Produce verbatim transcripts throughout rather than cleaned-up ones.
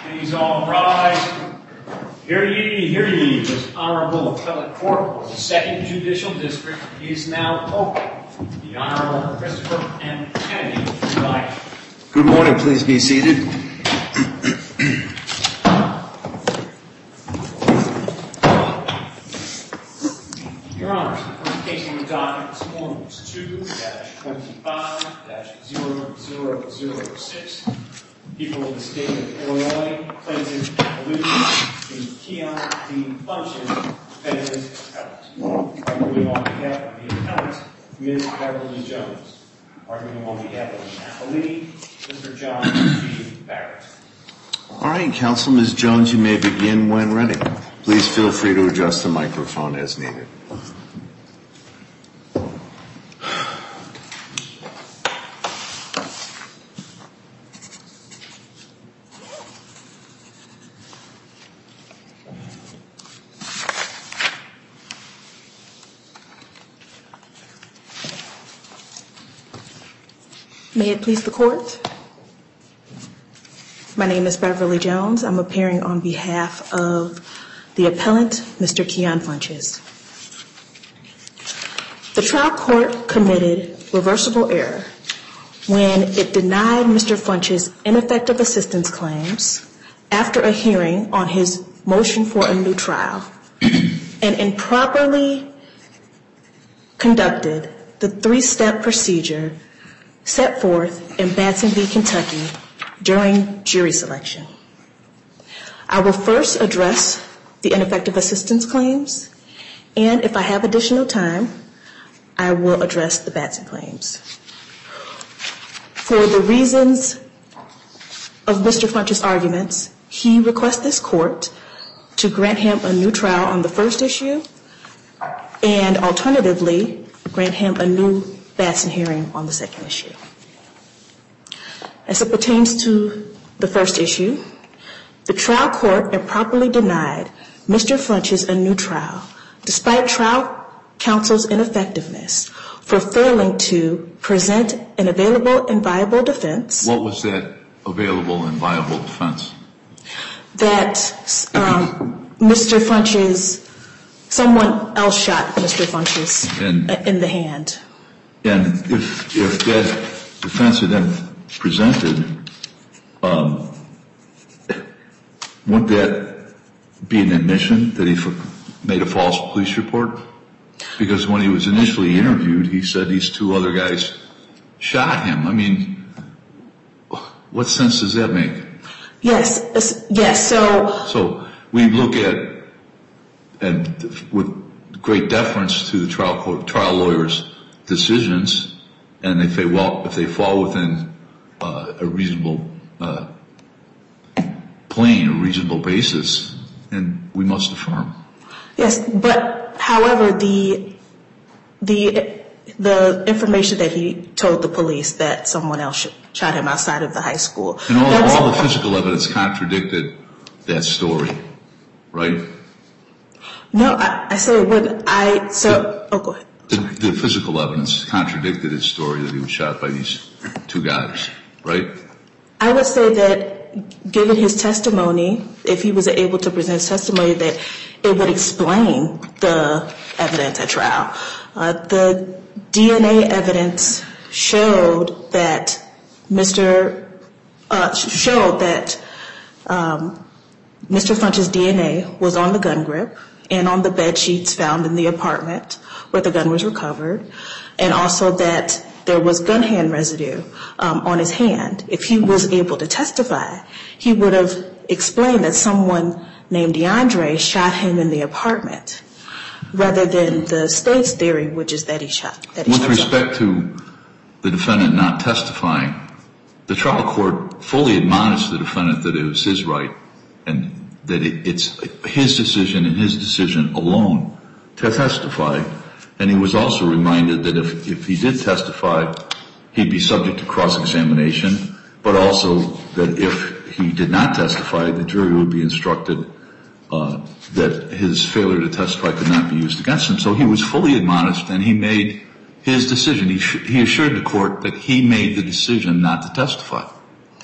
Please all rise. Hear ye, hear ye. This Honorable Appellate Court of the Second Judicial District is now open. The Honorable Christopher M. Kennedy presiding. Good morning. Please be seated. Your Honors, the first case on the docket this morning is two twenty-five zero zero zero six. People of the state of Illinois, plaintiff alluding to Keon D. Funches, defendant's appellant. Arguing on behalf of the appellant, Miz Beverly Jones. Arguing on behalf of the appellee, Mister John G. Barrett. All right, Counsel, Miz Jones, you may begin when ready. Please feel free to adjust the microphone as needed. May it please the Court? My name is Beverly Jones. I'm appearing on behalf of the appellant, Mister Keon Funches. The trial court committed reversible error when it denied Mister Funches ineffective assistance claims after a hearing on his motion for a new trial and improperly conducted the three-step procedure set forth in Batson v. Kentucky during jury selection. I will first address the ineffective assistance claims, and if I have additional time, I will address the Batson claims. For the reasons of Mister Funches' arguments, he requests this court to grant him a new trial on the first issue and alternatively grant him a new Batson hearing on the second issue. As it pertains to the first issue, the trial court improperly denied Mister Funches a new trial despite trial counsel's ineffectiveness for failing to present an available and viable defense. What was that available and viable defense? That um, Mister Funches, someone else shot Mister Funches and, in the hand. And if if that defense had been presented, um, wouldn't that be an admission that he made a false police report? Because when he was initially interviewed, he said these two other guys shot him. I mean, what sense does that make? Yes, yes. So, so we look at, and with great deference to the trial court, trial lawyers' decisions, and if they well, if they fall within uh, a reasonable uh, plane, a reasonable basis, then we must affirm. Yes, but however, the the the information that he told the police that someone else shot him outside of the high school, and all, all the physical evidence contradicted that story, right? No, I, I say when I so. The, oh, go ahead. The, the physical evidence contradicted his story that he was shot by these two guys, right? I would say that given his testimony, if he was able to present testimony, that it would explain the evidence at trial. Uh, the D N A evidence showed that Mister Uh, showed that um, Mister Funches' D N A was on the gun grip and on the bed sheets found in the apartment where the gun was recovered, and also that there was gun hand residue um, on his hand. If he was able to testify, he would have explained that someone named DeAndre shot him in the apartment, rather than the state's theory, which is that he shot. That he With shot respect someone. to the defendant not testifying, the trial court fully admonished the defendant that it was his right and that it, it's his decision and his decision alone to testify. And he was also reminded that if, if he did testify, he'd be subject to cross-examination, but also that if he did not testify, the jury would be instructed uh, that his failure to testify could not be used against him. So he was fully admonished, and he made his decision. He, sh- he assured the court that he made the decision not to testify.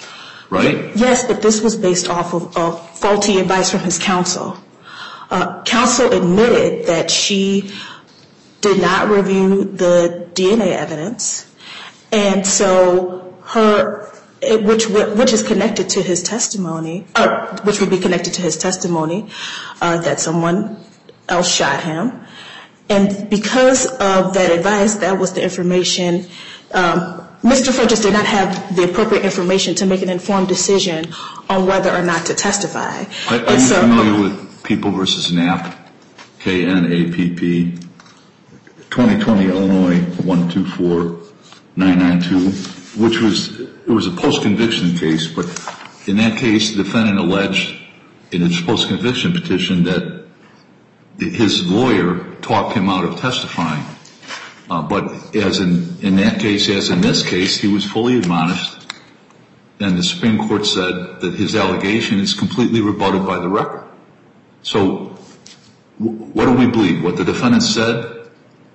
right? Yes, but this was based off of, of faulty advice from his counsel. Uh, counsel admitted that she did not review the D N A evidence, and so her, which which is connected to his testimony, or which would be connected to his testimony, uh, that someone else shot him. And because of that advice, that was the information. Um, Mister Funches did not have the appropriate information to make an informed decision on whether or not to testify. Are, are you so, familiar with People versus Knapp, K N A P P, twenty twenty Illinois one two four nine nine two, which was, it was a post-conviction case, but in that case, the defendant alleged in its post-conviction petition that his lawyer talked him out of testifying. Uh, but as in, in that case, as in this case, he was fully admonished, and the Supreme Court said that his allegation is completely rebutted by the record. So w- what do we believe? What the defendant said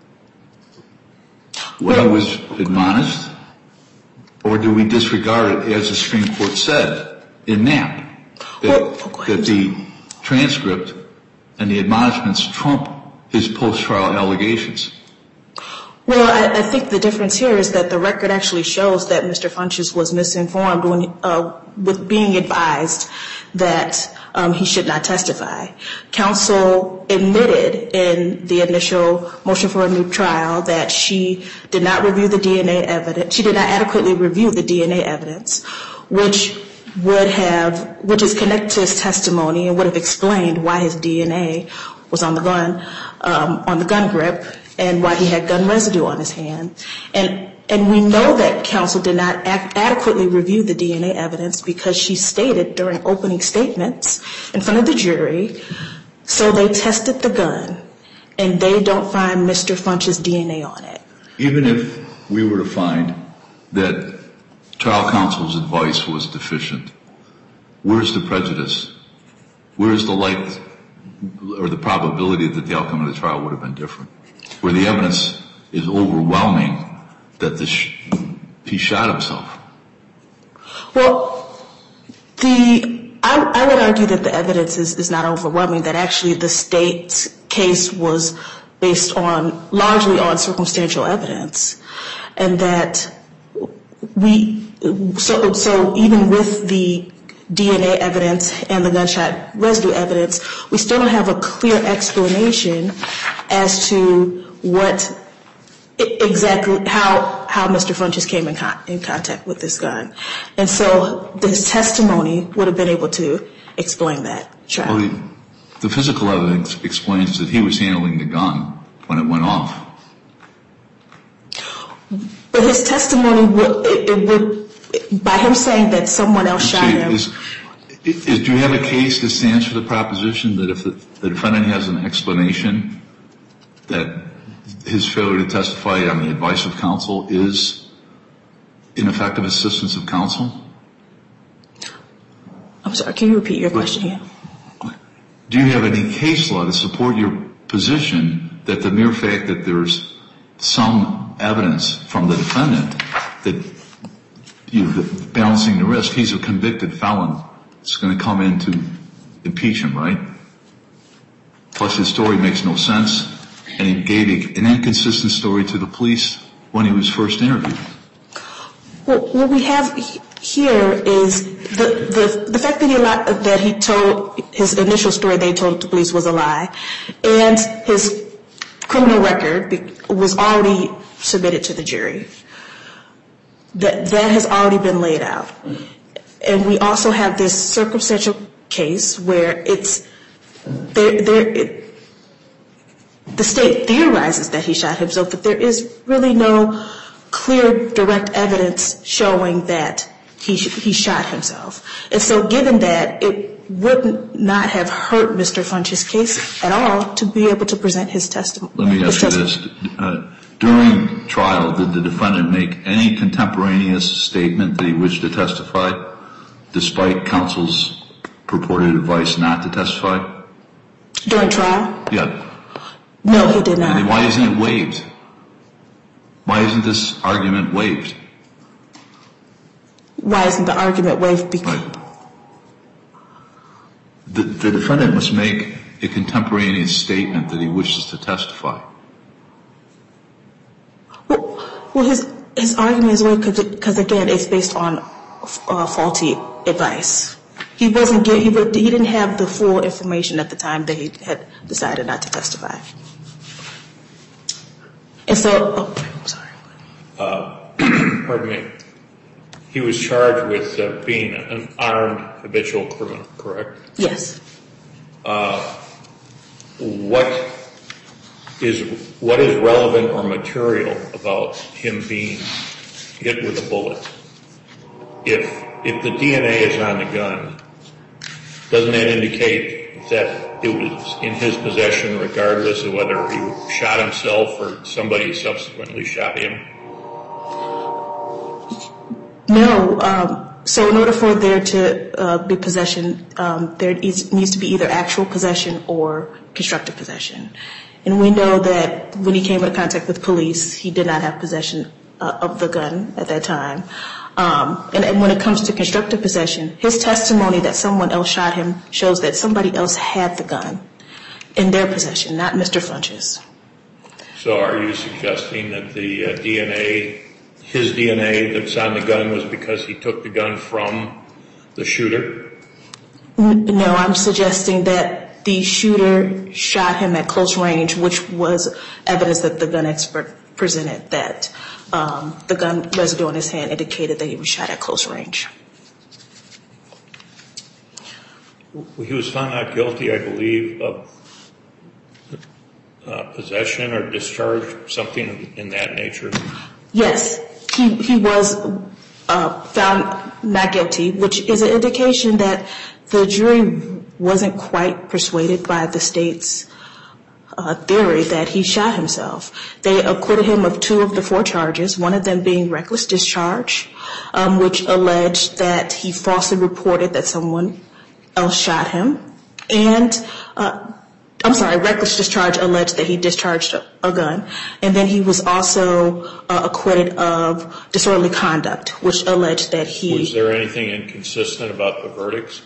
when he was admonished? Or do we disregard it as the Supreme Court said in Knapp, that, that the transcript and the admonishments trump his post-trial allegations? Well, I, I think the difference here is that the record actually shows that Mister Funches was misinformed when, uh, with being advised that um, he should not testify. Counsel admitted in the initial motion for a new trial that she did not review the D N A evidence. She did not adequately review the D N A evidence, which would have, which is connected to his testimony and would have explained why his D N A was on the gun, um, on the gun grip, and why he had gun residue on his hand. And and we know that counsel did not act, adequately review the D N A evidence because she stated during opening statements in front of the jury, so they tested the gun and they don't find Mister Funches' D N A on it. Even if we were to find that trial counsel's advice was deficient, where's the prejudice? Where's the like or the probability that the outcome of the trial would have been different? Where the evidence is overwhelming that the sh- he shot himself. Well, the I, I would argue that the evidence is, is not overwhelming, that actually the state's case was based on, largely on circumstantial evidence, and that we, so, so even with the D N A evidence and the gunshot residue evidence, we still don't have a clear explanation as to what exactly, how, how Mister Funches came in, con- in contact with this gun. And so his testimony would have been able to explain that. Well, the, the physical evidence explains that he was handling the gun when it went off. But his testimony would, it, it would, by him saying that someone else shot him. Is, is, do you have a case that stands for the proposition that if the, the defendant has an explanation that his failure to testify on the advice of counsel is ineffective assistance of counsel? I'm sorry, can you repeat your question again? Do you have any case law to support your position that the mere fact that there's some evidence from the defendant that, you know, balancing the risk, he's a convicted felon, it's going to come in to impeach him, right? Plus his story makes no sense, and he gave an inconsistent story to the police when he was first interviewed. Well, what we have here is the the, the fact that he li- that he told his initial story that he told the police was a lie, and his criminal record was already submitted to the jury. That that has already been laid out, and we also have this circumstantial case where it's there there. It, the state theorizes that he shot himself, but there is really no clear, direct evidence showing that he he shot himself. And so given that, it would not have hurt Mister Funches' case at all to be able to present his testimony. Let me ask you this. Uh, during trial, did the defendant make any contemporaneous statement that he wished to testify, despite counsel's purported advice not to testify? During trial? Yeah. No, he did not. And why isn't it waived? Why isn't this argument waived? why isn't the argument waived? Because Right. The, the defendant must make a contemporaneous statement that he wishes to testify. Well, well his his argument is waived because, again, it's based on uh, faulty advice. He wasn't get, he, would, he didn't have the full information at the time that he had decided not to testify. And so, oh, I'm sorry. Uh, pardon me. He was charged with uh, being an armed habitual criminal, correct? Yes. Uh, what is what is relevant or material about him being hit with a bullet? If if the D N A is on the gun, doesn't that indicate that it was in his possession regardless of whether he shot himself or somebody subsequently shot him? No. Um, so in order for there to uh, be possession, um, there is, needs to be either actual possession or constructive possession. And we know that when he came into contact with police, he did not have possession uh, of the gun at that time. Um, and, and when it comes to constructive possession, his testimony that someone else shot him shows that somebody else had the gun in their possession, not Mister Funch's. So are you suggesting that the uh, D N A, his D N A that's on the gun was because he took the gun from the shooter? No, I'm suggesting that the shooter shot him at close range, which was evidence that the gun expert presented, that um, the gun residue on his hand indicated that he was shot at close range. He was found not guilty, I believe, of uh, possession or discharge, something in that nature. Yes, he he was uh, found not guilty, which is an indication that the jury wasn't quite persuaded by the state's uh, theory that he shot himself. They acquitted him of two of the four charges, one of them being reckless discharge, um, which alleged that he falsely reported that someone else shot him, and uh, I'm sorry, reckless discharge alleged that he discharged a, a gun, and then he was also uh, acquitted of disorderly conduct, which alleged that he... Was there anything inconsistent about the verdicts?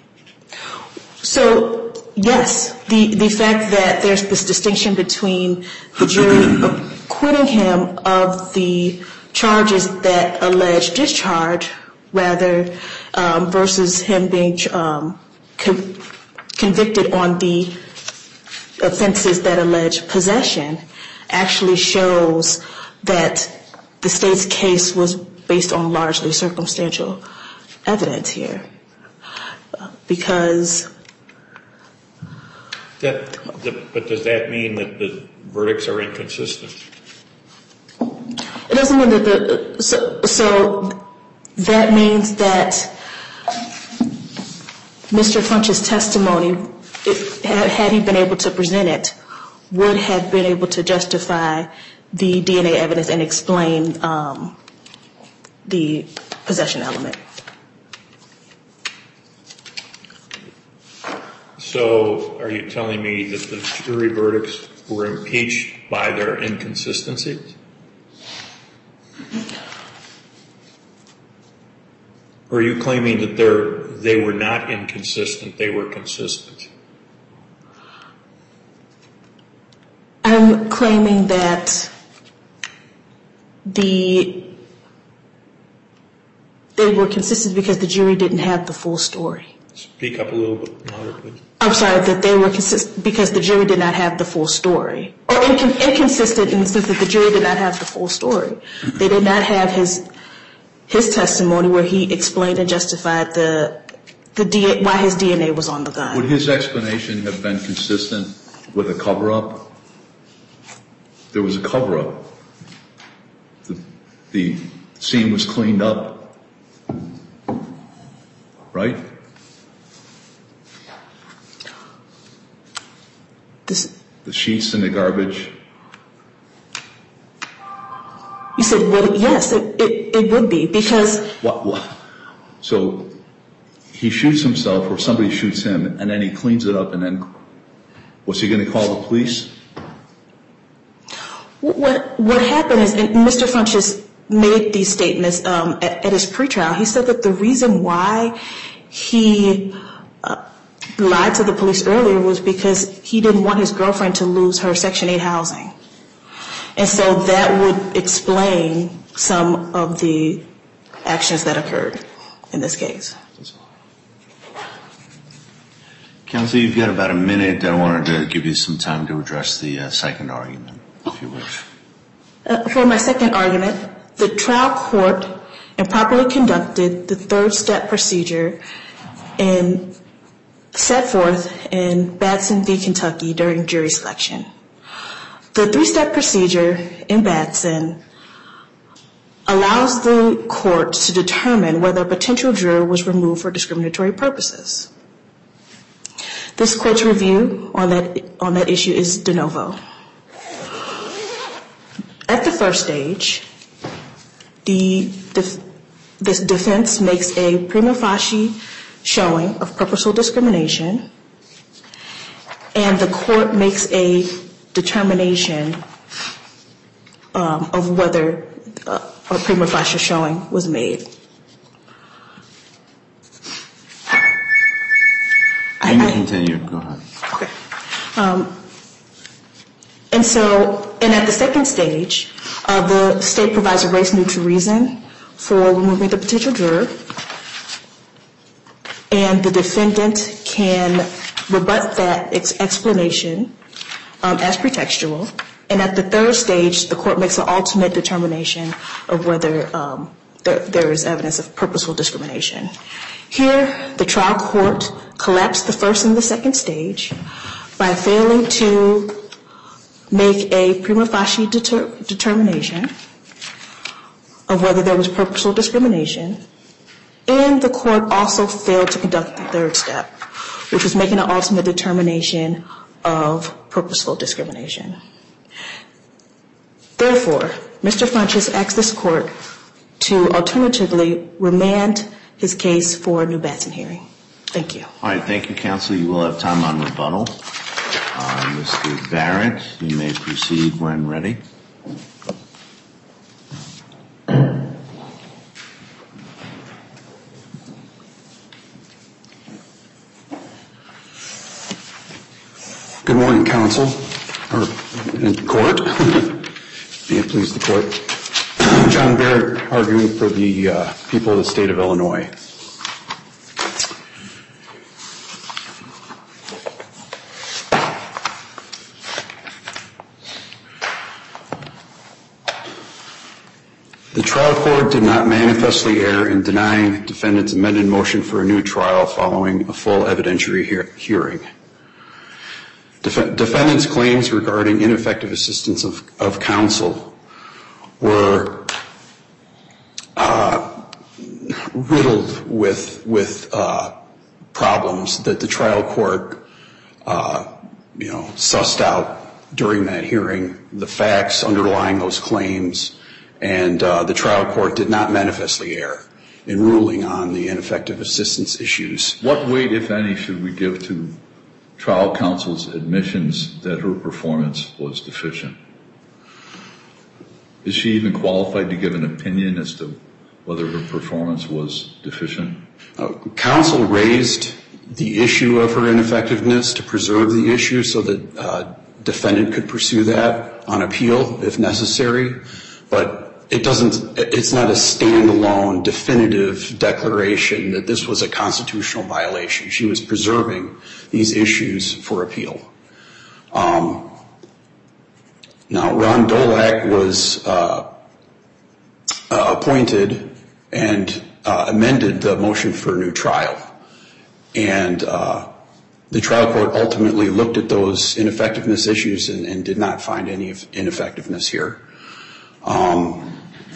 So, yes, the, the fact that there's this distinction between the jury acquitting him of the charges that allege discharge rather um, versus him being um, con- convicted on the offenses that allege possession actually shows that the state's case was based on largely circumstantial evidence here. Because... That, the, but does that mean that the verdicts are inconsistent? It doesn't mean that the... So, so that means that Mister Funch's testimony, if, had he been able to present it, would have been able to justify the D N A evidence and explain um, the possession element. So are you telling me that the jury verdicts were impeached by their inconsistencies? Or are you claiming that they're, they were not inconsistent, they were consistent? I'm claiming that the they were consistent because the jury didn't have the full story. Speak up a little bit louder, please. I'm sorry, that they were consistent because the jury did not have the full story. Or incon- inconsistent in the sense that the jury did not have the full story. They did not have his his testimony where he explained and justified the the D- why his D N A was on the gun. Would his explanation have been consistent with a cover-up? There was a cover-up. The, the scene was cleaned up, right? This, The sheets in the garbage. you said, would, yes, it, it, it would be because... What, what? So he shoots himself or somebody shoots him and then he cleans it up and then was he going to call the police? What what happened is, and Mister Funch's made these statements um, at, at his pretrial. He said that the reason why he uh, lied to the police earlier was because he didn't want his girlfriend to lose her Section eight housing. And so that would explain some of the actions that occurred in this case. Counsel, you've got about a minute. I wanted to give you some time to address the uh, second argument, if you wish. Uh, for my second argument, the trial court improperly conducted the third step procedure and set forth in Batson v. Kentucky during jury selection. The three-step procedure in Batson allows the court to determine whether a potential juror was removed for discriminatory purposes. This court's review on that on that issue is de novo. At the first stage, the def- this defense makes a prima facie showing of purposeful discrimination, and the court makes a determination um, of whether uh, a prima facie showing was made. You can continue. Go ahead. Okay. Um, and so, and at the second stage, uh, the state provides a race-neutral reason for removing the potential juror, and the defendant can rebut that ex- explanation um, as pretextual. And at the third stage, the court makes an ultimate determination of whether um, there, there is evidence of purposeful discrimination. Here, the trial court collapsed the first and the second stage by failing to make a prima facie deter- determination of whether there was purposeful discrimination, and the court also failed to conduct the third step, which was making an ultimate determination of purposeful discrimination. Therefore, Mister Funches asks this court to alternatively remand his case for a new Batson hearing. Thank you. All right, thank you, counsel. You will have time on rebuttal. Uh, Mister Barrett, you may proceed when ready. Good morning, counsel, or court. May it please the court. John Barrett, arguing for the uh, people of the state of Illinois. The trial court did not manifestly err in denying defendant's amended motion for a new trial following a full evidentiary hear- hearing. Def- defendant's claims regarding ineffective assistance of, of counsel were uh, riddled with with uh, problems that the trial court, uh, you know, sussed out during that hearing. The facts underlying those claims, and uh, the trial court did not manifestly err in ruling on the ineffective assistance issues. What weight, if any, should we give to trial counsel's admissions that her performance was deficient? Is she even qualified to give an opinion as to whether her performance was deficient? Uh, counsel raised the issue of her ineffectiveness to preserve the issue so that uh, defendant could pursue that on appeal if necessary, but it doesn't, it's not a standalone definitive declaration that this was a constitutional violation. She was preserving these issues for appeal. Um, now, Ron Dolak was uh, uh, appointed and uh, amended the motion for a new trial. And uh, the trial court ultimately looked at those ineffectiveness issues and, and did not find any ineffectiveness here. Um,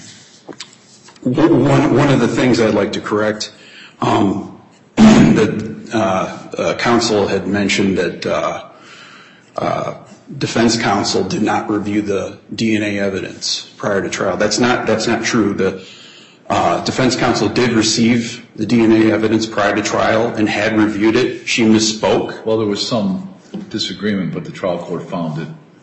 one, one of the things I'd like to correct, um, that uh, uh, counsel had mentioned that uh, uh, defense counsel did not review the D N A evidence prior to trial. That's not that's not true. The uh, defense counsel did receive the D N A evidence prior to trial and had reviewed it. She misspoke. Well, there was some disagreement, but the trial court found that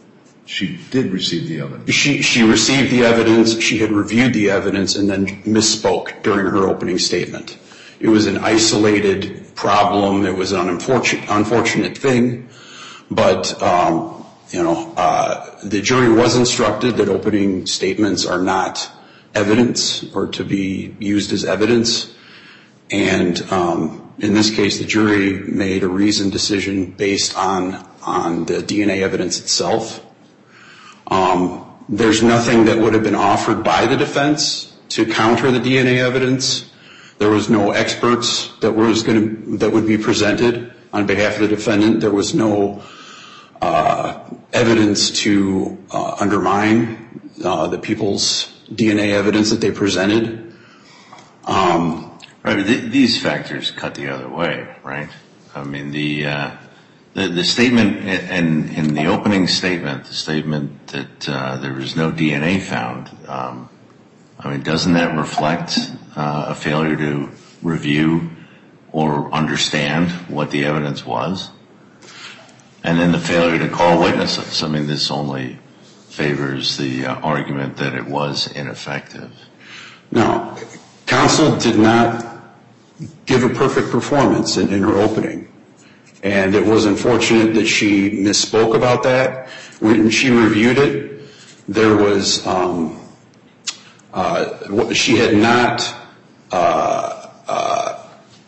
she did receive the evidence. She, she received the evidence, she had reviewed the evidence, and then misspoke during her opening statement. It was an isolated problem. It was an unfortunate, unfortunate thing. But, um, you know, uh, the jury was instructed that opening statements are not evidence or to be used as evidence. And um, in this case, the jury made a reasoned decision based on, on the D N A evidence itself. Um, there's nothing that would have been offered by the defense to counter the D N A evidence. There was no experts that was going to, that would be presented on behalf of the defendant. There was no uh, evidence to uh, undermine uh, the people's D N A evidence that they presented. Um, right, but th- these factors cut the other way, right? I mean, the uh, the, the statement in, in the opening statement, the statement that uh, there was no D N A found. Um, I mean, doesn't that reflect uh, a failure to review or understand what the evidence was? And then the failure to call witnesses. I mean, this only favors the uh, argument that it was ineffective. Now, counsel did not give a perfect performance in, in her opening. And it was unfortunate that she misspoke about that. When she reviewed it, there was, um, uh, she had not, uh, uh,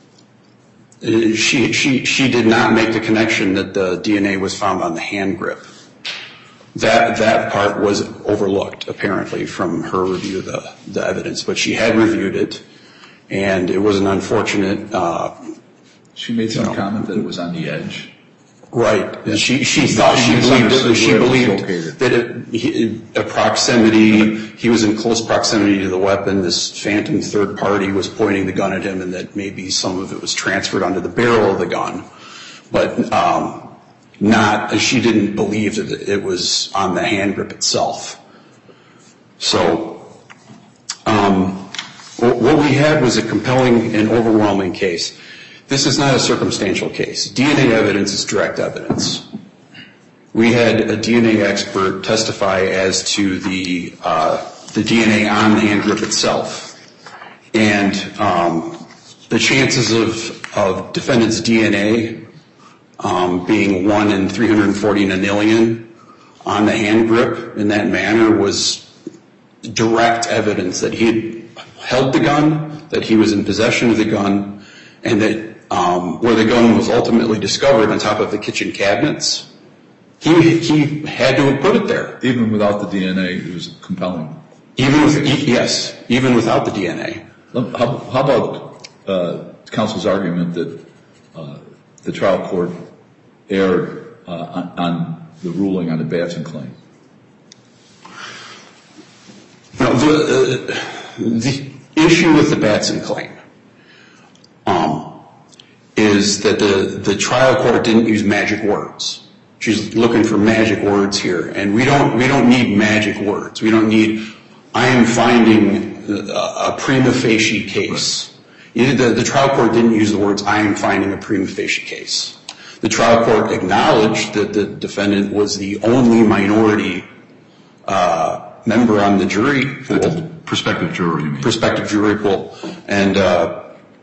she, she, she did not make the connection that the D N A was found on the hand grip. That, that part was overlooked, apparently, from her review of the, the evidence. But she had reviewed it, and it was an unfortunate, uh, She made some you know, comment that it was on the edge. Right. Yeah. She she thought she believed it, she believed that it, he, a proximity. He was in close proximity to the weapon. This phantom third party was pointing the gun at him, and that maybe some of it was transferred onto the barrel of the gun, but um, not. She didn't believe that it was on the hand grip itself. So, um, what we had was a compelling and overwhelming case. This is not a circumstantial case. D N A evidence is direct evidence. We had a D N A expert testify as to the uh, the D N A on the hand grip itself, and um, the chances of of defendant's D N A um, being one in three hundred forty nonillion on the hand grip in that manner was direct evidence that he had held the gun, that he was in possession of the gun, and that. Um, where the gun was ultimately discovered on top of the kitchen cabinets, he he had to have put it there. Even without the D N A, it was compelling. Even with yes, even without the D N A. How, how about uh, counsel's argument that uh, the trial court erred uh, on, on the ruling on the Batson claim? Now, the, uh, the issue with the Batson claim. Um, is that the, the trial court didn't use magic words. She's looking for magic words here, and we don't we don't need magic words. We don't need, I am finding a, a prima facie case. Right. The, the trial court didn't use the words, I am finding a prima facie case. The trial court acknowledged that the defendant was the only minority uh, member on the jury pool. The prospective jury, you mean. Prospective jury pool. And, uh,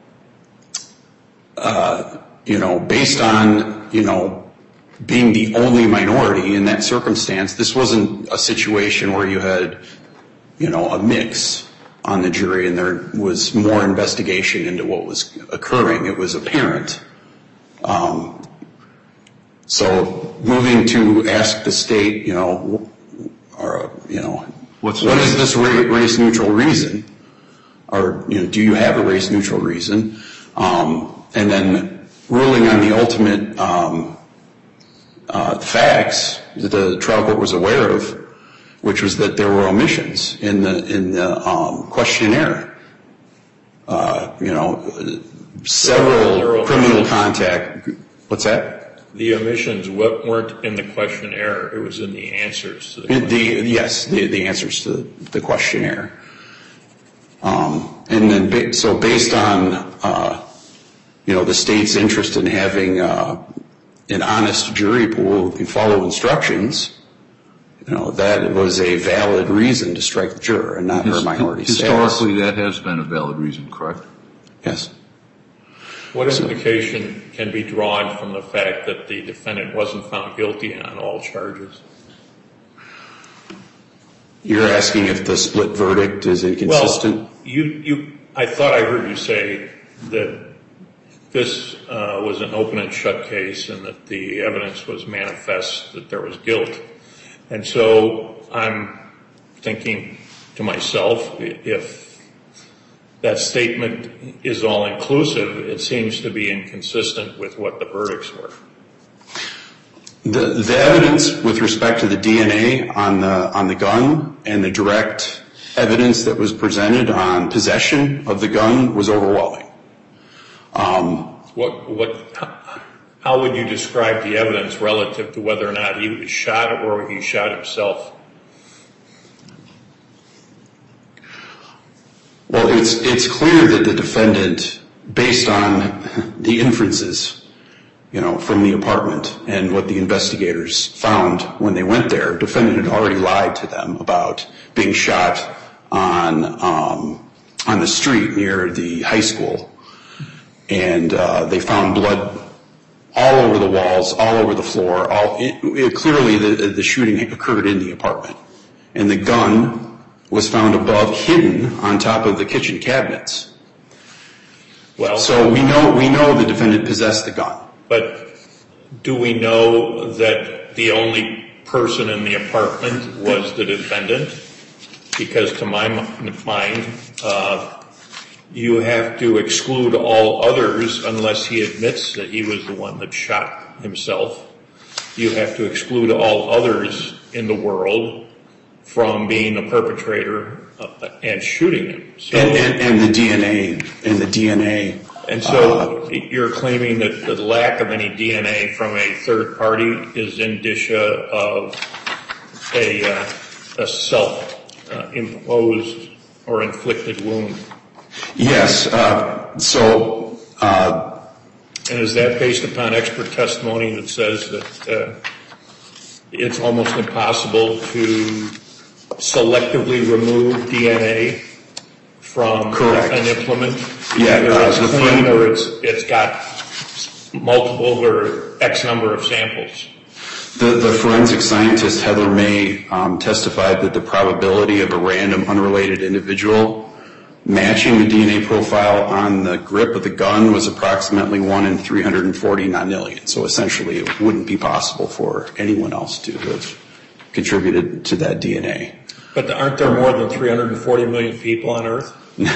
Uh, you know, based on, you know, being the only minority in that circumstance, this wasn't a situation where you had, you know, a mix on the jury and there was more investigation into what was occurring. It was apparent. Um, so moving to ask the state, you know, or, you know, What's what is this race-neutral reason? Or, you know, do you have a race-neutral reason? Um, and then ruling on the ultimate um, uh, facts that the trial court was aware of, which was that there were omissions in the in the um, questionnaire. Uh, you know, several criminal contact. What's that? The omissions weren't in the questionnaire; it was in the answers to the questionnaire. The, yes, the, the answers to the questionnaire. Um, and then, ba- so based on, uh, you know, the state's interest in having uh, an honest jury pool who can follow instructions, you know, that was a valid reason to strike the juror and not her minority status. Historically, that has been a valid reason, correct? Yes. What implication can be drawn from the fact that the defendant wasn't found guilty on all charges? You're asking if the split verdict is inconsistent? Well, you, you, I thought I heard you say that this uh, was an open and shut case and that the evidence was manifest that there was guilt. And so I'm thinking to myself, if that statement is all-inclusive, it seems to be inconsistent with what the verdicts were. The, the evidence with respect to the D N A on the on the gun and the direct evidence that was presented on possession of the gun was overwhelming. Um, what what how would you describe the evidence relative to whether or not he was shot or he shot himself? Well, it's it's clear that the defendant, based on the inferences, you know, from the apartment and what the investigators found when they went there, defendant had already lied to them about being shot on um, on the street near the high school, and uh, they found blood all over the walls, all over the floor. All it, it, clearly, the the shooting occurred in the apartment, and the gun was found above, hidden on top of the kitchen cabinets. Well, so we know we know the defendant possessed the gun. But do we know that the only person in the apartment was the defendant? Because to my mind, uh, you have to exclude all others unless he admits that he was the one that shot himself. You have to exclude all others in the world from being the perpetrator uh, and shooting him. So, and, and, and the D N A, and the D N A. And so uh, you're claiming that the lack of any D N A from a third party is indicia of a, uh, a self-imposed uh, or inflicted wound? Yes. Uh, so... Uh, and is that based upon expert testimony that says that uh, it's almost impossible to selectively remove D N A from Correct. an implement? Yeah, Either uh, it's the clean friend, or it's it's got multiple or X number of samples. The, the forensic scientist Heather May um, testified that the probability of a random unrelated individual matching the D N A profile on the grip of the gun was approximately one in three hundred forty nonillion. So essentially it wouldn't be possible for anyone else to have contributed to that D N A. But aren't there more than three hundred forty million people on Earth?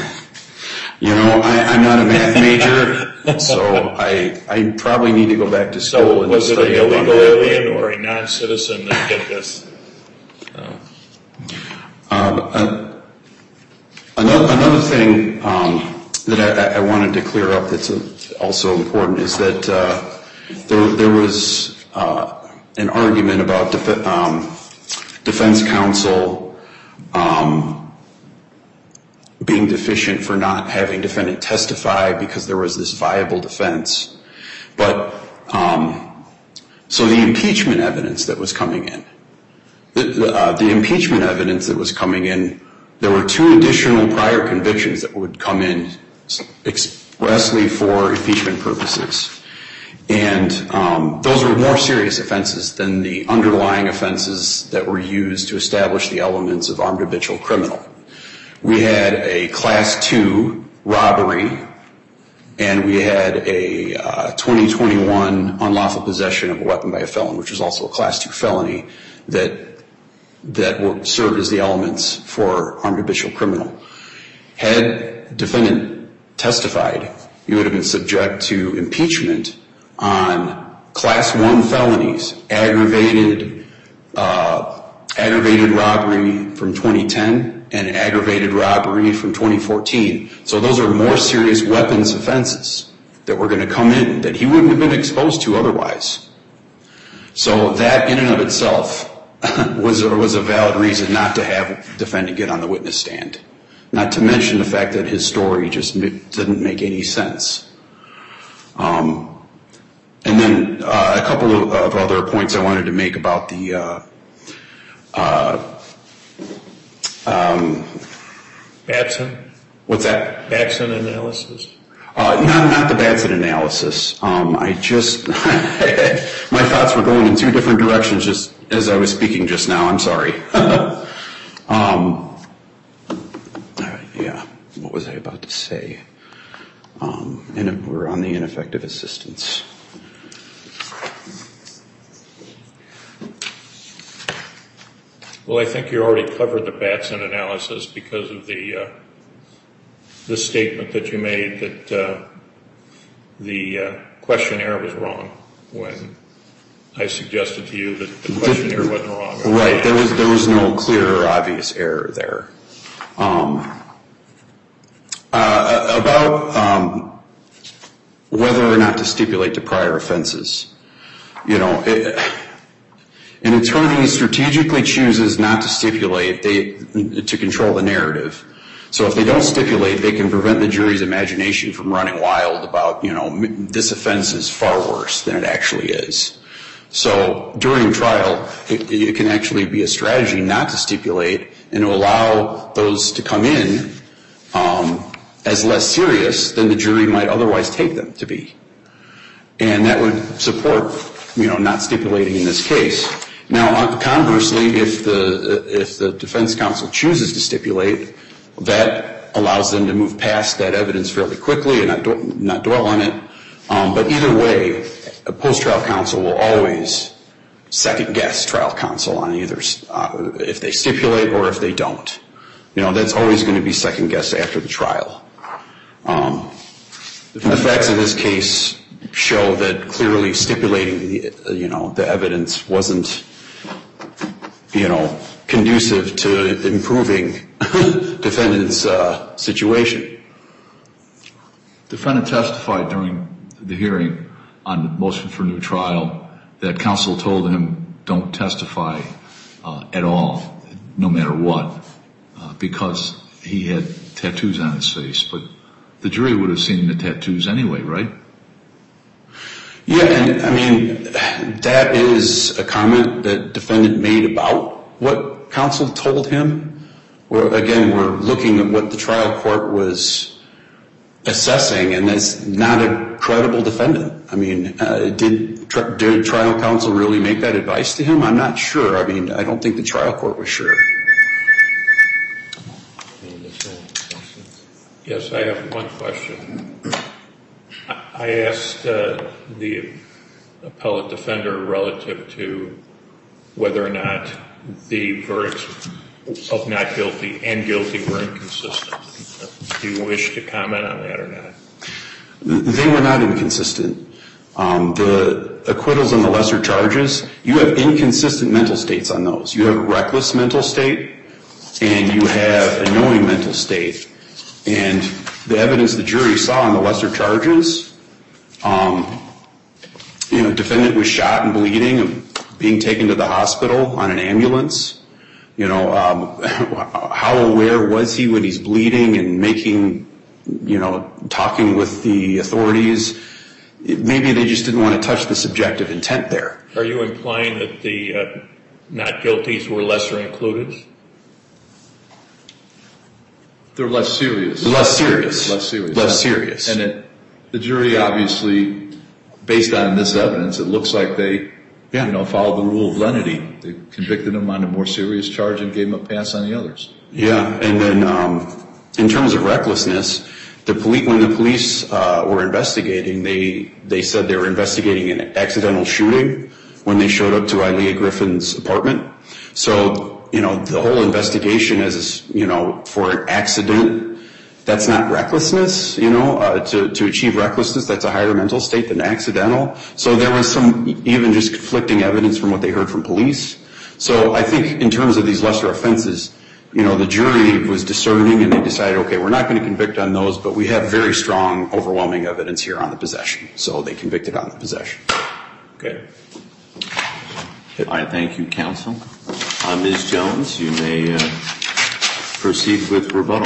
You know, I, I'm not a math major, so I I probably need to go back to school. So and was it an study up on illegal that. alien or a non-citizen that did this? Oh. Um, uh, another, another thing um, that I, I wanted to clear up that's also important is that uh, there, there was uh, an argument about def- um, defense counsel um, being deficient for not having defendant testify because there was this viable defense. But um, so the impeachment evidence that was coming in, the, the, uh, the impeachment evidence that was coming in, there were two additional prior convictions that would come in expressly for impeachment purposes. And um, those were more serious offenses than the underlying offenses that were used to establish the elements of armed habitual criminal. We had a class two robbery, and we had a uh, twenty twenty-one unlawful possession of a weapon by a felon, which was also a class two felony that that were served as the elements for armed habitual criminal. Had defendant testified, he would have been subject to impeachment on class one felonies, aggravated uh, aggravated robbery from twenty ten and aggravated robbery from twenty fourteen. So those are more serious weapons offenses that were going to come in that he wouldn't have been exposed to otherwise. So that in and of itself was, was a valid reason not to have defendant get on the witness stand. Not to mention the fact that his story just didn't make any sense. Um, and then uh, a couple of, of other points I wanted to make about the uh, uh, um, Batson? what's that? Batson analysis? Uh, not, not the Batson analysis. Um, I just, my thoughts were going in two different directions just as I was speaking just now. I'm sorry. um, yeah, what was I about to say? Um, and we're on the ineffective assistance. Well, I think you already covered the Batson analysis because of the uh, the statement that you made that uh, the uh, questionnaire was wrong when I suggested to you that the questionnaire wasn't wrong. Right, there was there was no clear or obvious error there. Um, uh, about um, whether or not to stipulate to prior offenses, you know, it, an attorney strategically chooses not to stipulate they, to control the narrative. So if they don't stipulate, they can prevent the jury's imagination from running wild about, you know, this offense is far worse than it actually is. So during trial, it, it can actually be a strategy not to stipulate and to allow those to come in um, as less serious than the jury might otherwise take them to be. And that would support, you know, not stipulating in this case. Now, conversely, if the if the defense counsel chooses to stipulate, that allows them to move past that evidence fairly quickly and not, do, not dwell on it. Um, but either way, a post-trial counsel will always second-guess trial counsel on either uh, if they stipulate or if they don't. You know, that's always going to be second-guessed after the trial. Um, the facts of this case show that clearly stipulating the, you know, the evidence wasn't, you know, conducive to improving defendant's uh, situation. Defendant testified during the hearing on the motion for new trial that counsel told him don't testify uh, at all, no matter what, uh, because he had tattoos on his face. But the jury would have seen the tattoos anyway, right? Yeah, and I mean, that is a comment that defendant made about what counsel told him. Well, again, we're looking at what the trial court was assessing, and that's not a credible defendant. I mean, uh, did, did trial counsel really make that advice to him? I'm not sure. I mean, I don't think the trial court was sure. Yes, I have one question. I asked uh, the appellate defender relative to whether or not the verdicts of not guilty and guilty were inconsistent. Do you wish to comment on that or not? They were not inconsistent. Um, the acquittals on the lesser charges, you have inconsistent mental states on those. You have a reckless mental state and you have a knowing mental state. And the evidence the jury saw on the lesser charges, um, you know, defendant was shot and bleeding, being taken to the hospital on an ambulance. You know, um, how aware was he when he's bleeding and making, you know, talking with the authorities? Maybe they just didn't want to touch the subjective intent there. Are you implying that the uh, not guilties were lesser included? They're less serious. Less serious. Less serious. Less serious. And it, the jury obviously, based on this evidence, it looks like they, yeah. you know, followed the rule of lenity. They convicted him on a more serious charge and gave him a pass on the others. Yeah, and then um, in terms of recklessness, the police, when the police uh, were investigating, they they said they were investigating an accidental shooting when they showed up to Ilea Griffin's apartment. So, you know, the whole investigation is, you know, for an accident, that's not recklessness, you know. Uh, to, to achieve recklessness, that's a higher mental state than accidental. So there was some even just conflicting evidence from what they heard from police. So I think in terms of these lesser offenses, you know, the jury was discerning and they decided, okay, we're not going to convict on those, but we have very strong, overwhelming evidence here on the possession. So they convicted on the possession. Okay. I thank you, counsel. Uh, Miz Jones, you may uh, proceed with rebuttal.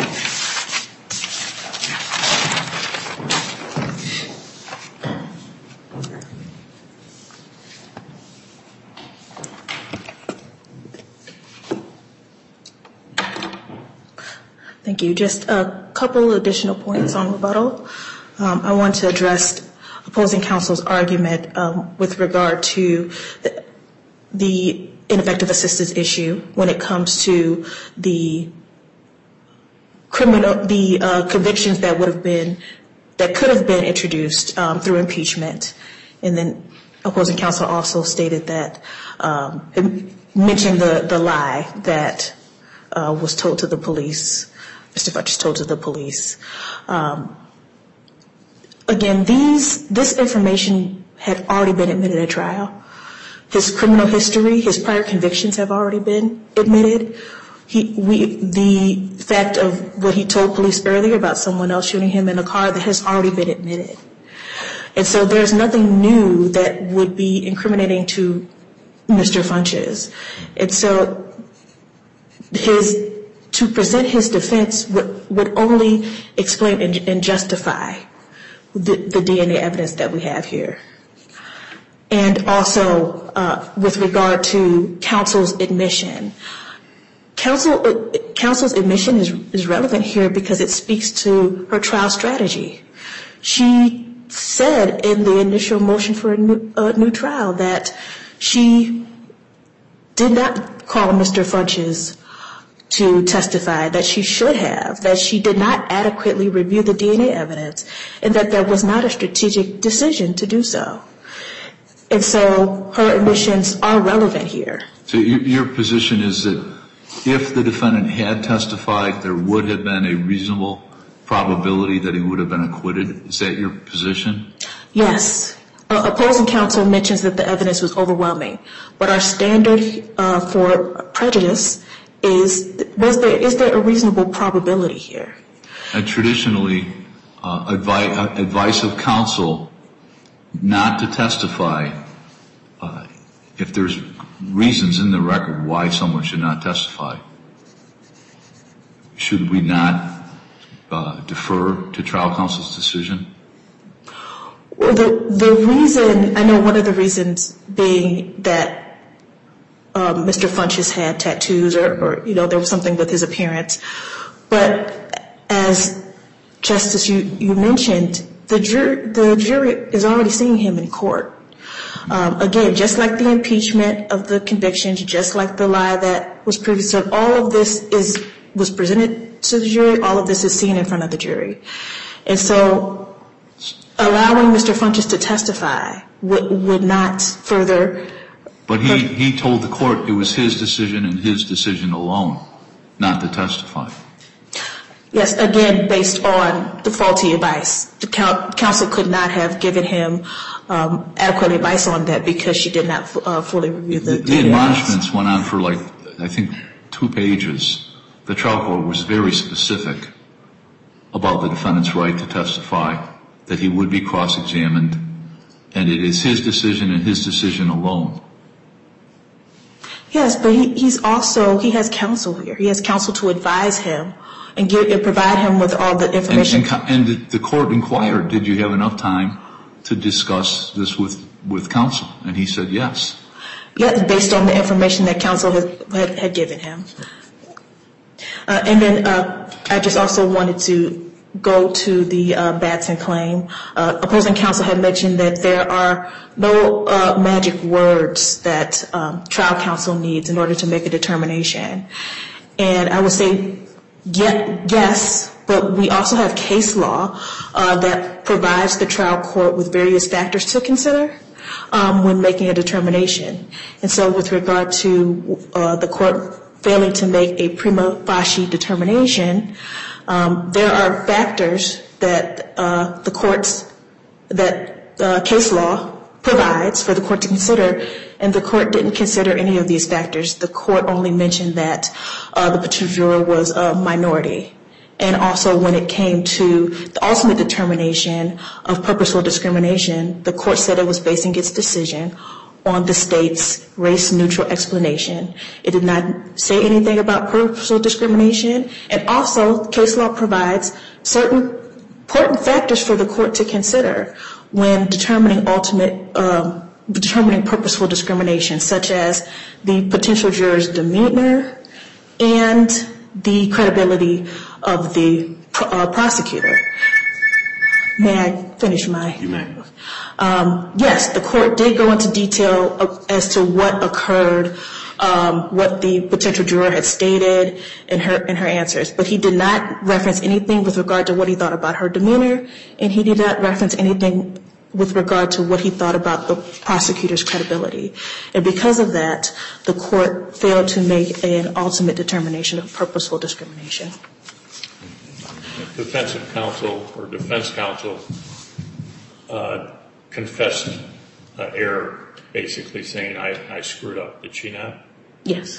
Thank you. Just a couple additional points on rebuttal. Um, I want to address opposing counsel's argument um, with regard to the, the ineffective assistance issue when it comes to the criminal, the uh, convictions that would have been, that could have been introduced um, through impeachment. And then opposing counsel also stated that, um, it mentioned the, the lie that uh, was told to the police, Mister Funches told to the police. Um, again, these, this information had already been admitted at trial. His criminal history, his prior convictions have already been admitted. He, we, the fact of what he told police earlier about someone else shooting him in a car, that has already been admitted. And so there's nothing new that would be incriminating to Mister Funches. And so his, to present his defense would, would only explain and, and justify the, the D N A evidence that we have here. And also, uh, with regard to counsel's admission, counsel, uh, counsel's admission is, is relevant here because it speaks to her trial strategy. She said in the initial motion for a new, uh, new trial that she did not call Mister Funches to testify, that she should have, that she did not adequately review the D N A evidence, and that there was not a strategic decision to do so. And so her admissions are relevant here. So your position is that if the defendant had testified, there would have been a reasonable probability that he would have been acquitted? Is that your position? Yes. Uh, opposing counsel mentions that the evidence was overwhelming, but our standard uh, for prejudice is, was there, is there a reasonable probability here? And traditionally, uh, advice, uh, advice of counsel not to testify, uh, if there's reasons in the record why someone should not testify, should we not uh, defer to trial counsel's decision? Well, the, the reason, I know one of the reasons being that um, Mister Funches had tattoos or, or, you know, there was something with his appearance. But as Justice, you, you mentioned, the jury, the jury is already seeing him in court. Um, again, just like the impeachment of the convictions, just like the lie that was previously, all of this is was presented to the jury. All of this is seen in front of the jury, and so allowing Mister Funches to testify would would not further. But he, he told the court it was his decision and his decision alone not to testify. Yes, again, based on the faulty advice. The counsel could not have given him um, adequate advice on that because she did not uh, fully review the... The, the admonishments went on for like, I think, two pages. The trial court was very specific about the defendant's right to testify, that he would be cross-examined, and it is his decision and his decision alone. Yes, but he, he's also, he has counsel here. He has counsel to advise him and, give, and provide him with all the information. And, and, and the court inquired, did you have enough time to discuss this with, with counsel? And he said yes. Yes, based on the information that counsel had, had, had given him. Uh, and then uh, I just also wanted to go to the uh, Batson claim. Uh, opposing counsel had mentioned that there are no uh, magic words that um, trial counsel needs in order to make a determination. And I would say yes, but we also have case law uh, that provides the trial court with various factors to consider um, when making a determination. And so with regard to uh, the court failing to make a prima facie determination, Um, there are factors that uh, the courts, that uh, case law provides for the court to consider, and the court didn't consider any of these factors. The court only mentioned that uh, the potential juror was a minority. And also when it came to the ultimate determination of purposeful discrimination, the court said it was basing its decision on the state's race-neutral explanation. It did not say anything about purposeful discrimination, and also case law provides certain important factors for the court to consider when determining ultimate, um, determining purposeful discrimination, such as the potential juror's demeanor and the credibility of the uh, prosecutor. May I finish my? You may. Um, yes, the court did go into detail as to what occurred, um, what the potential juror had stated in her in her answers, but he did not reference anything with regard to what he thought about her demeanor, and he did not reference anything with regard to what he thought about the prosecutor's credibility. And because of that, the court failed to make an ultimate determination of purposeful discrimination. Defensive counsel or defense counsel uh, confessed uh, error, basically saying, I, I screwed up. Did she not? Yes.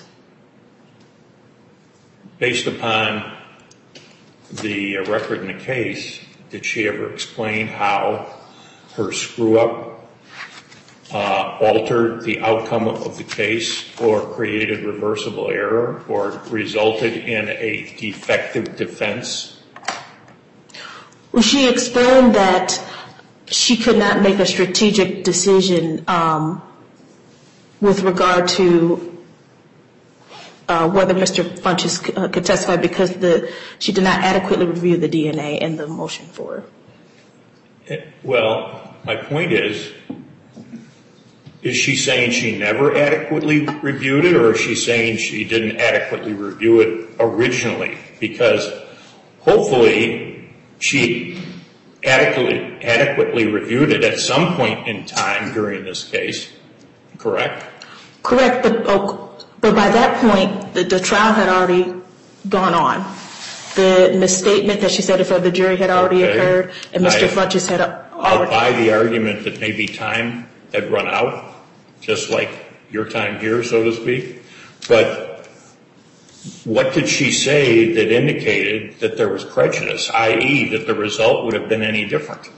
Based upon the record in the case, did she ever explain how her screw-up uh, altered the outcome of the case or created reversible error or resulted in a defective defense? Well, she explained that she could not make a strategic decision um, with regard to uh, whether Mister Funches uh, could testify because the she did not adequately review the D N A in the motion for it. Well, my point is, is she saying she never adequately reviewed it, or is she saying she didn't adequately review it originally? Because hopefully she adequately, adequately reviewed it at some point in time during this case, correct? Correct, but, oh, but by that point, the, the trial had already gone on. The misstatement that she said in front of the jury had already Okay. occurred, and Mister I- Funches had already... I'll buy the argument that maybe time had run out, just like your time here, so to speak. But what did she say that indicated that there was prejudice, that is that the result would have been any different?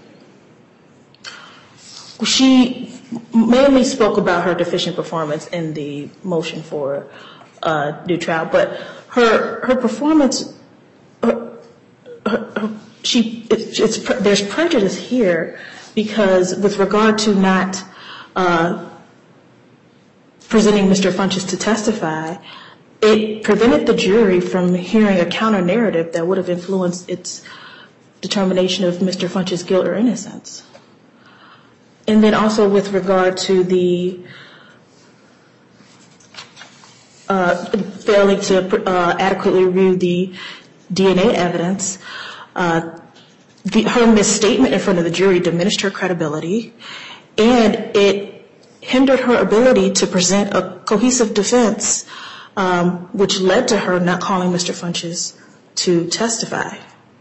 She mainly spoke about her deficient performance in the motion for uh, new trial, but her her performance, her, her, her, she it's, it's there's prejudice here because with regard to not uh, presenting Mister Funches to testify, it prevented the jury from hearing a counter narrative that would have influenced its determination of Mister Funches' guilt or innocence. And then also with regard to the uh, failing to uh, adequately review the D N A evidence, uh, the, her misstatement in front of the jury diminished her credibility, and it hindered her ability to present a cohesive defense, um, which led to her not calling Mister Funches to testify.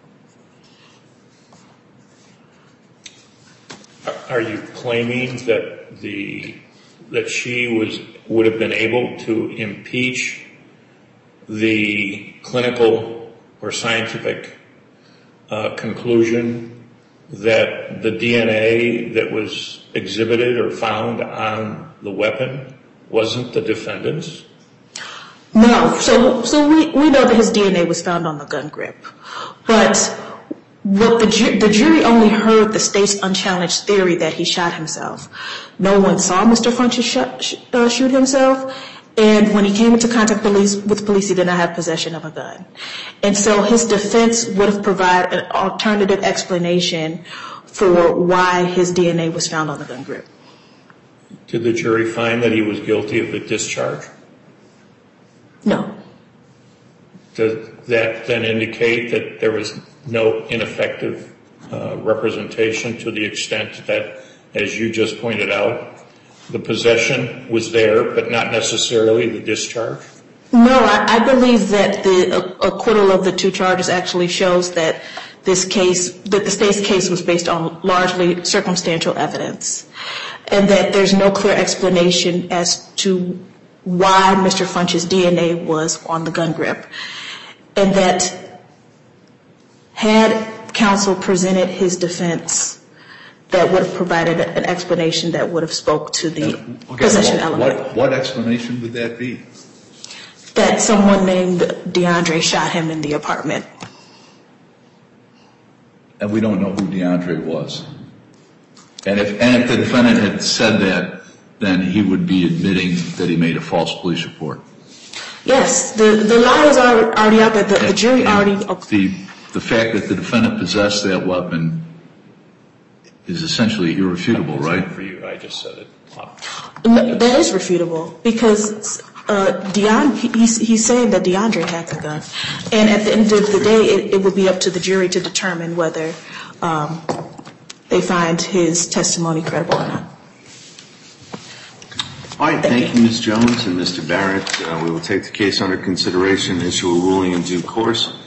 Are you claiming that the that she was would have been able to impeach the clinical or scientific uh, conclusion that the D N A that was exhibited or found on the weapon wasn't the defendant's? No. So so we, we know that his D N A was found on the gun grip. But what the, ju- the jury only heard the state's unchallenged theory that he shot himself. No one saw Mister Funches sh- sh- uh, shoot himself. And when he came into contact police, with police, he did not have possession of a gun. And so his defense would have provided an alternative explanation for why his D N A was found on the gun grip. Did the jury find that he was guilty of the discharge? No. Does that then indicate that there was no ineffective uh, representation to the extent that, as you just pointed out, the possession was there, but not necessarily the discharge? No, I, I believe that the acquittal of the two charges actually shows that this case, that the state's case was based on largely circumstantial evidence, and that there's no clear explanation as to why Mister Funches' D N A was on the gun grip, and that had counsel presented his defense, that would have provided an explanation that would have spoke to the Okay, possession what, element. What, what explanation would that be? That someone named DeAndre shot him in the apartment. And we don't know who DeAndre was. And if, and if the defendant had said that, then he would be admitting that he made a false police report. Yes, the, the lie is al- already out there. The, the jury And already. The, the fact that the defendant possessed that weapon is essentially irrefutable, right? For you, I just said it. No, that is refutable because uh, Deon, he, he's, he's saying that DeAndre had the gun. And at the end of the day, it, it would be up to the jury to determine whether um, they find his testimony credible or not. All right, thank you, Miz Jones and Mister Barrett. Uh, we will take the case under consideration and issue a ruling in due course.